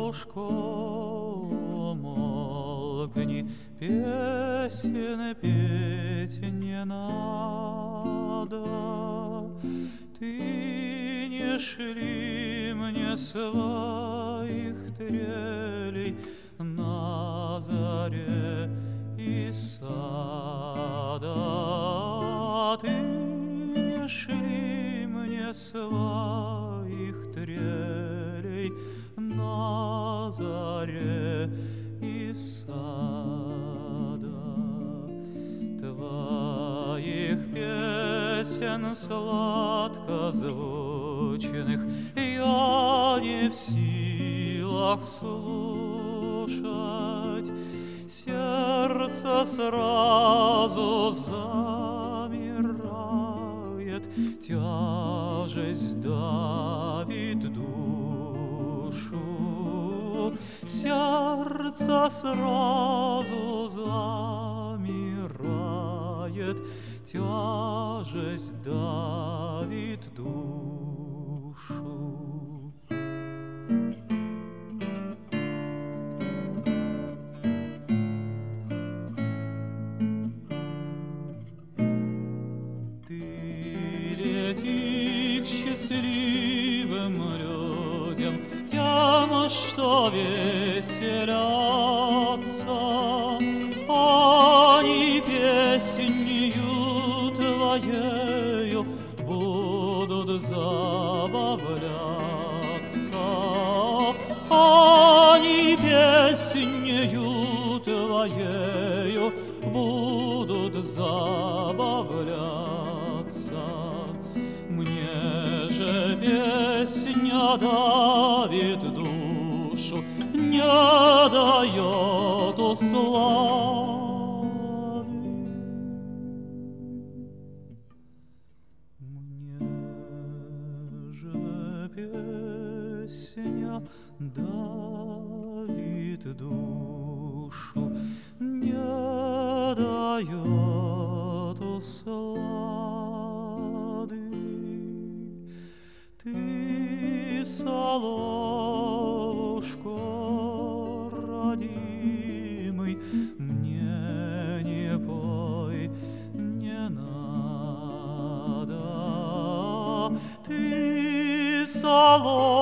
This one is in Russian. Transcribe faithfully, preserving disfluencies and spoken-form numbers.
соловушко, молкни, песен петь не надо. Ты не шли мне своих трелей на заре из сада. Ты не шли мне своих трелей на заре из сада. Твоих песен сладкозвучных я не в силах слушать. Сердце сразу замирает, тяжесть давит душу. Сердце сразу замирает, тяжесть давит душу. Лети к счастливым людям, тем, что веселятся. Они песнью твоею будут забавляться. Они песнью твоею будут забавляться. Мне же песня давит душу, не дает услады. Мне же песня давит душу, не дает услады. Ты, соловушко родимый, мне не пой, не надо. Ты, соловушко